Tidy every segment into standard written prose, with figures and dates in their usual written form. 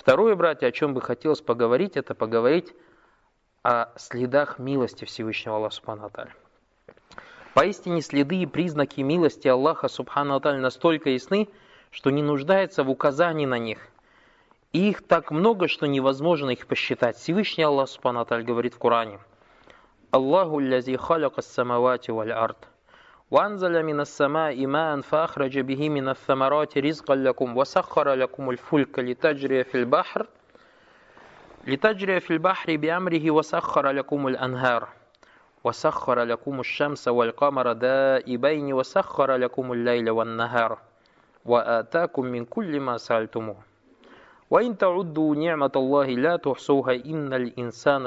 Второе, братья, о чем бы хотелось поговорить, это поговорить о следах милости Всевышнего Аллаха Субхану ва Тааля. Поистине следы и признаки милости Аллаха Субхану ва Тааля настолько ясны, что не нуждается в указании на них. И их так много, что невозможно их посчитать. Всевышний Аллах Субхану ва Тааля говорит в Коране: «Аллаху лази халяка ас-самавати валь-ард, ванзаля минас-самаи маан фахраджа бихи минас-самарати ризкан лакум, васаххара лакум аль-фулька литаджрия фил-бахр, لتجري في البحر بأمره وسخر لكم الأنهار وسخر لكم الشمس والقمر دائبين وسخر لكم الليل والنهار وآتاكم من كل ما سألتموه وإن تعدوا نعمة الله لا تحصوها إن الإنسان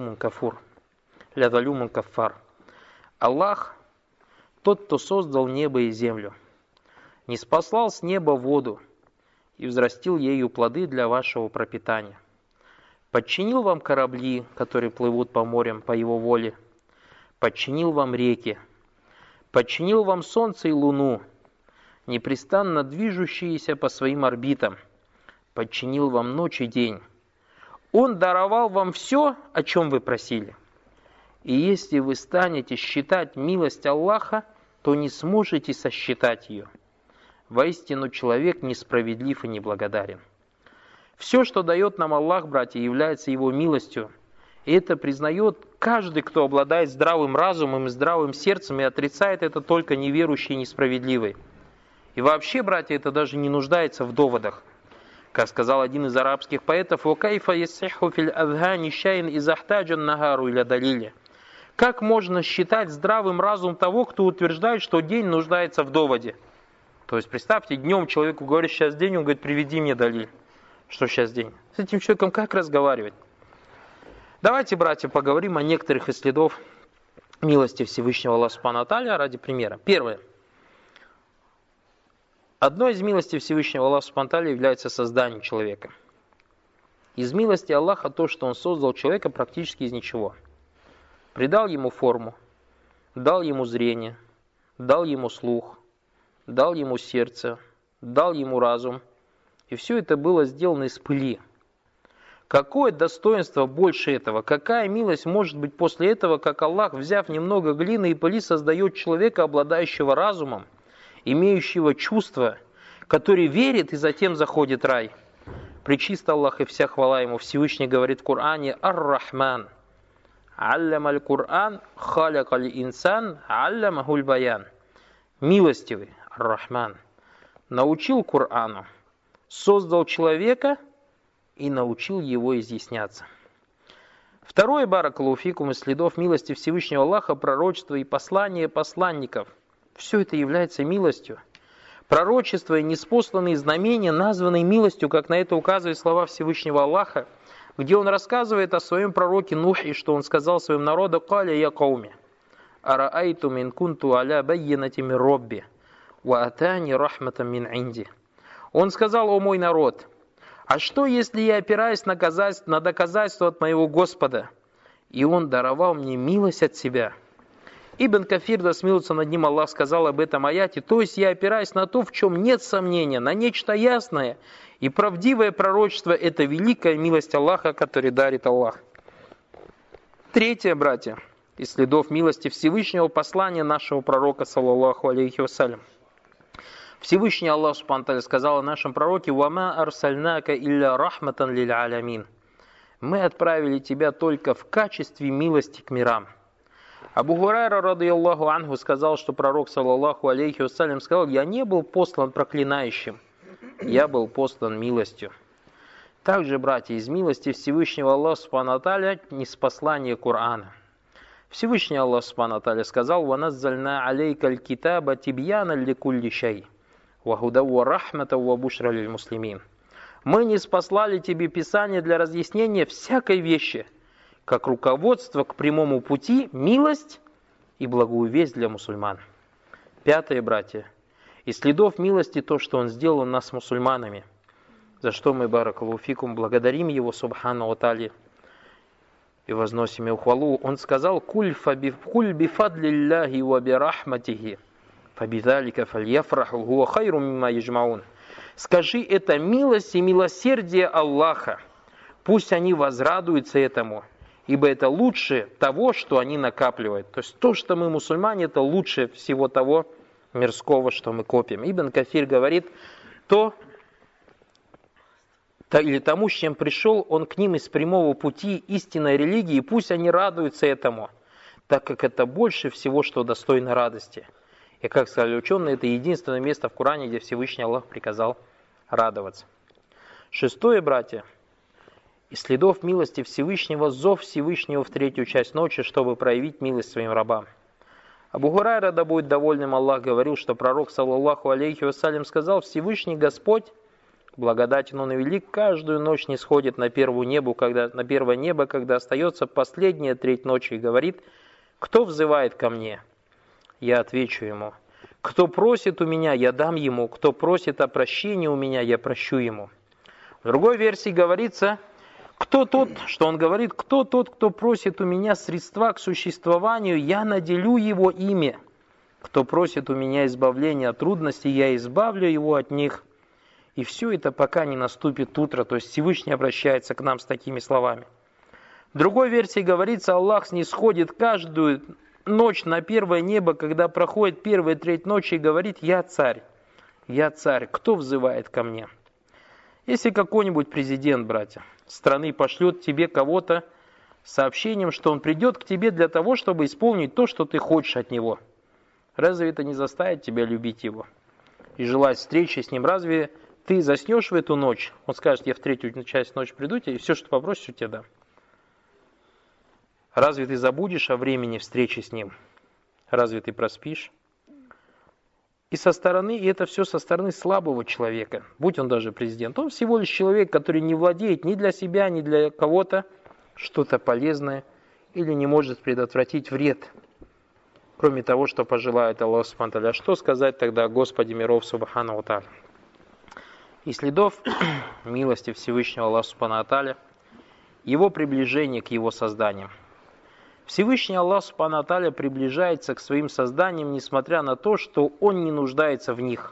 لظلوم كفار». Аллах, тот, кто создал небо и землю, ниспослал с неба воду и взрастил ею плоды для вашего пропитания. Подчинил вам корабли, которые плывут по морям по его воле. Подчинил вам реки. Подчинил вам солнце и луну, непрестанно движущиеся по своим орбитам. Подчинил вам ночь и день. Он даровал вам все, о чем вы просили. И если вы станете считать милость Аллаха, то не сможете сосчитать ее. Воистину, человек несправедлив и неблагодарен. Все, что дает нам Аллах, братья, является Его милостью. И это признает каждый, кто обладает здравым разумом и здравым сердцем, и отрицает это только неверующий и несправедливый. И вообще, братья, это даже не нуждается в доводах. Как сказал один из арабских поэтов: «Вакайфа яссиху фил адхани шайн изахтаджан нагару иля далили». Как можно считать здравым разумом того, кто утверждает, что день нуждается в доводе? То есть, представьте, днем человеку говорит: сейчас день, он говорит: приведи мне далиль. Что сейчас день? С этим человеком как разговаривать? Давайте, братья, поговорим о некоторых из следов милости Всевышнего Аллаха Субхану ва Тааля ради примера. Первое. Одной из милостей Всевышнего Аллаха Субхану ва Тааля является создание человека. Из милости Аллаха то, что Он создал человека практически из ничего. Придал ему форму, дал ему зрение, дал ему слух, дал ему сердце, дал ему разум. И все это было сделано из пыли. Какое достоинство больше этого? Какая милость может быть после этого, как Аллах, взяв немного глины и пыли, создает человека, обладающего разумом, имеющего чувства, который верит и затем заходит в рай? Пречист Аллах и вся хвала Ему. Всевышний говорит в Коране: «Ар-Рахман, аллямаль Кур'ан, халякаль инсан, аллямахуль баян». Милостивый, Ар-Рахман, научил Кур'ану, создал человека и научил его изъясняться. Второе, баракаллаху фикум, из следов милости Всевышнего Аллаха — пророчество и послание посланников. Все это является милостью. Пророчество и ниспосланные знамения названы милостью, как на это указывают слова Всевышнего Аллаха, где Он рассказывает о своем пророке Нухе, что он сказал своему народу: «Каля я кауми, араайту мин кунту аля байянати мин робби, ва атани рахматам мин инди». Он сказал: «О мой народ, а что, если я опираюсь на доказательство от моего Господа, и Он даровал мне милость от себя?» Ибн Кафир, да смилуется над ним Аллах, сказал об этом аяте: то есть я опираюсь на то, в чем нет сомнения, на нечто ясное и правдивое пророчество. Это великая милость Аллаха, который дарит Аллах. Третье, братья, из следов милости Всевышнего — послания нашего пророка, саллаллаху алейхи вассалям. Всевышний Аллах Субхану ва Тааля сказал о нашем пророке: «Вама арсальнака илля рахматан лиль алямин». Мы отправили тебя только в качестве милости к мирам. Абу Хурайра, радийаллаху анху, сказал, что пророк, саллаллаху алейхи вассалям, сказал: «Я не был послан проклинающим, я был послан милостью». Также, братья, из милости Всевышнего Аллаха Субхану ва Тааля ниспослание Корана. Всевышний Аллах Субхану ва Тааля сказал: «Ваназзальна алейкаль китаба тибьяна ликулли шай, ва худа ва рахмата ва бушра лиль муслимин». Мы ниспослали тебе Писание для разъяснения всякой вещи, как руководство к прямому пути, милость и благую весть для мусульман. Пятое, братья, из следов милости то, что Он сделал нас мусульманами, за что мы, баракаллаху фикум, благодарим Его субхану ва тааля и возносим Его хвалу. Он сказал: «Куль бифадлиллахи ва бирахматихи, фабидалика фальяфраху хуа хайру мимма яджмаун». Скажи, это милость и милосердие Аллаха. Пусть они возрадуются этому, ибо это лучше того, что они накапливают. То есть то, что мы мусульмане, это лучше всего того мирского, что мы копим. Ибн Кафир говорит, или тому, с чем пришел он к ним из прямого пути истинной религии, пусть они радуются этому, так как это больше всего, что достойно радости. И как сказали ученые, это единственное место в Коране, где Всевышний Аллах приказал радоваться. Шестое, братья, из следов милости Всевышнего зов Всевышнего в третью часть ночи, чтобы проявить милость своим рабам. Абу Хурайра, да будет довольным Аллах, говорил, что пророк, саллаллаху алейхи вассалям, сказал: Всевышний Господь, благодатен Он и велик, каждую ночь не сходит на первое небо, когда остается последняя треть ночи, и говорит: кто взывает ко мне? Я отвечу ему. Кто просит у меня, я дам ему. Кто просит о прощении у меня, я прощу ему. В другой версии говорится, кто тот, кто просит у меня средства к существованию, я наделю его ими. Кто просит у меня избавления от трудностей, я избавлю его от них. И все это пока не наступит утро, то есть Всевышний обращается к нам с такими словами. В другой версии говорится, Аллах снисходит каждую ночь на первое небо, когда проходит первая треть ночи, и говорит: я царь, кто взывает ко мне? Если какой-нибудь президент, братья, страны пошлет тебе кого-то с сообщением, что он придет к тебе для того, чтобы исполнить то, что ты хочешь от него, разве это не заставит тебя любить его и желать встречи с ним? Разве ты заснешь в эту ночь? Он скажет: я в третью часть ночи приду тебе, и все, что попросишь, тебе дам. Разве ты забудешь о времени встречи с ним? Разве ты проспишь? И это все со стороны слабого человека, будь он даже президент. Он всего лишь человек, который не владеет ни для себя, ни для кого-то что-то полезное или не может предотвратить вред, кроме того, что пожелает Аллах субхану ва тааля. Что сказать тогда о Господе миров субхану ва тааля? И следов милости Всевышнего Аллаха субхану ва тааля, его приближение к его созданиям. Всевышний Аллах субхану ва тааля приближается к своим созданиям, несмотря на то, что Он не нуждается в них.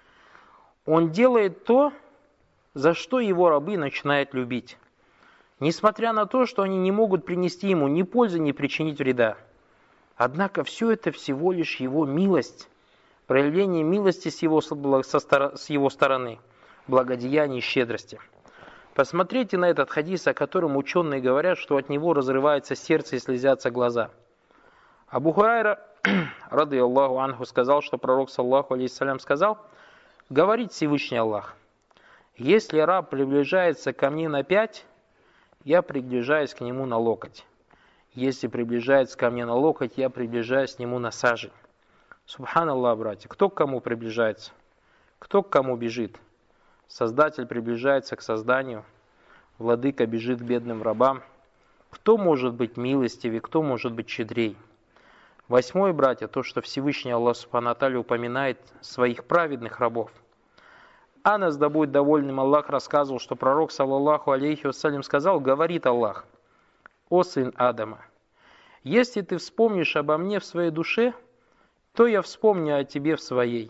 Он делает то, за что его рабы начинают любить, несмотря на то, что они не могут принести ему ни пользы, ни причинить вреда. Однако все это всего лишь его милость, проявление милости с его стороны, благодеяния и щедрости. Посмотрите на этот хадис, о котором ученые говорят, что от него разрывается сердце и слезятся глаза. Абу Хурайра, рады Аллаху анху, сказал, что пророк, саллаллаху алейхи салям, сказал: говорит Всевышний Аллах: если раб приближается ко мне на 5, я приближаюсь к нему на локоть. Если приближается ко мне на локоть, я приближаюсь к нему на сажень. Субханаллах, братья, кто к кому приближается? Кто к кому бежит? Создатель приближается к созданию, владыка бежит к бедным рабам. Кто может быть милостивее, кто может быть щедрей? 8, братья, то, что Всевышний Аллах субхану ва тааля упоминает своих праведных рабов. Анас, да будет довольным Аллах, рассказывал, что пророк, саллаллаху алейхи вассалям, сказал: говорит Аллах: о сын Адама, если ты вспомнишь обо мне в своей душе, то я вспомню о тебе в своей.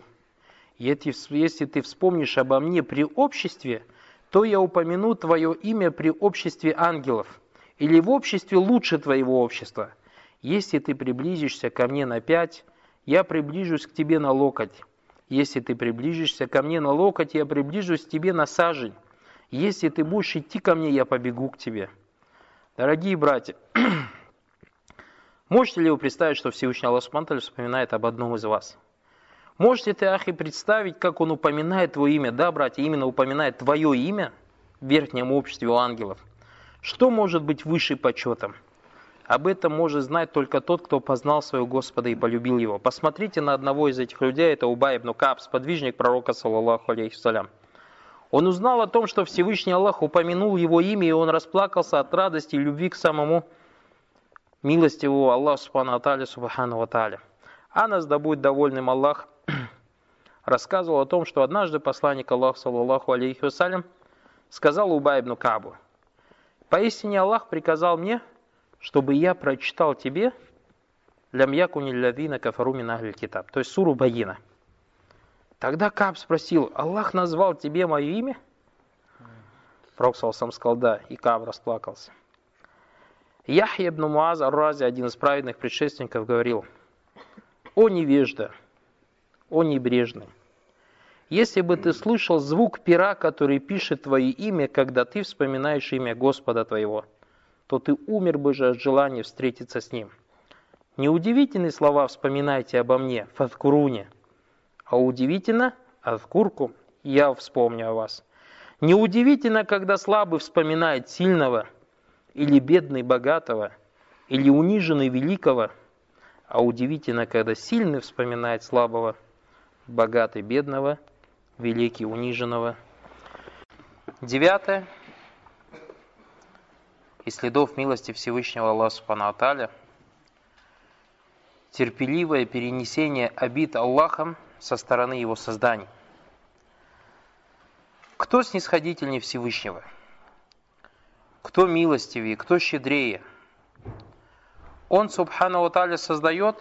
Если ты вспомнишь обо мне при обществе, то я упомяну твое имя при обществе ангелов, или в обществе лучше твоего общества. Если ты приблизишься ко мне на 5, я приближусь к тебе на локоть. Если ты приближишься ко мне на локоть, я приближусь к тебе на сажень. Если ты будешь идти ко мне, я побегу к тебе. Дорогие братья, можете ли вы представить, что Всевышний Аллах субхану ва тааля вспоминает об одном из вас? Можете ты, ахи, представить, как он упоминает твое имя? Да, братья, именно упоминает твое имя в верхнем обществе у ангелов. Что может быть выше почетом? Об этом может знать только тот, кто познал своего Господа и полюбил его. Посмотрите на одного из этих людей, это Убай ибн Кааб, сподвижник пророка, саллаллаху алейхи вассалям. Он узнал о том, что Всевышний Аллах упомянул его имя, и он расплакался от радости и любви к самому милостивому Аллаху субхану ва тааля. Анас, да будет довольным Аллах, рассказывал о том, что однажды посланник Аллаха, саллаллаху алейхи вассалям, сказал Убай ибн Каабу: поистине Аллах приказал мне, чтобы я прочитал тебе «Лям якуни ллазина кафару мин ахлил китаб», то есть суру Багина. Тогда Кааб спросил: Аллах назвал тебе мое имя? Пророк сам сказал: да, и Кааб расплакался. Яхья ибн Муаз ар-Рази, один из праведных предшественников, говорил: «О невежда, о небрежный, если бы ты слышал звук пера, который пишет твое имя, когда ты вспоминаешь имя Господа твоего, то ты умер бы же от желания встретиться с ним. Неудивительные слова «вспоминайте обо мне», «фадкуруни», а удивительно «азкуркум», «я вспомню о вас». Неудивительно, когда слабый вспоминает сильного, или бедный богатого, или униженный великого, а удивительно, когда сильный вспоминает слабого, богатый бедного, великий униженного. 9. Из следов милости Всевышнего Аллаха Субхану ва Тааля терпеливое перенесение обид Аллахом со стороны Его созданий. Кто снисходительнее Всевышнего? Кто милостивее, кто щедрее? Он, Субхану ва Тааля, создает,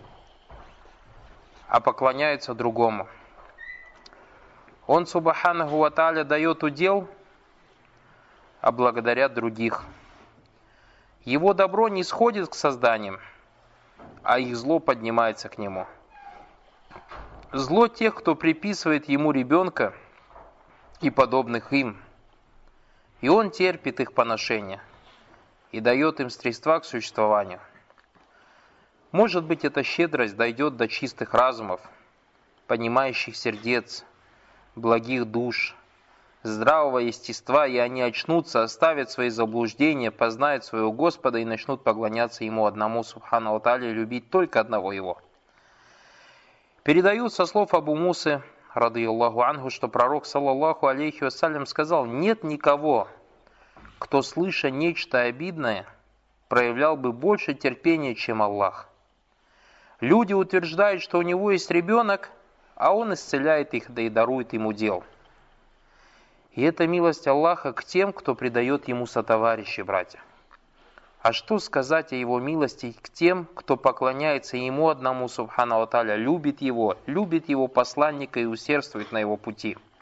а поклоняется другому. Он, Субхану ва Тааля, дает удел, а благодарят других. Его добро не сходит к созданиям, а их зло поднимается к нему. Зло тех, кто приписывает ему ребенка и подобных им, и он терпит их поношение и дает им средства к существованию. Может быть, эта щедрость дойдет до чистых разумов, понимающих сердец, благих душ, здравого естества, и они очнутся, оставят свои заблуждения, познают своего Господа и начнут поклоняться Ему одному, Субхану ва Тааля, и любить только одного Его. Передают со слов Абу Мусы, радийаллаху анху, что пророк, саллаллаху алейхи вассалям, сказал: «Нет никого, кто, слыша нечто обидное, проявлял бы больше терпения, чем Аллах. Люди утверждают, что у него есть ребенок, а он исцеляет их, да и дарует им удел». И это милость Аллаха к тем, кто предает Ему сотоварищи, братья. А что сказать о Его милости к тем, кто поклоняется Ему одному, Субхану ва Тааля, любит Его посланника и усердствует на Его пути?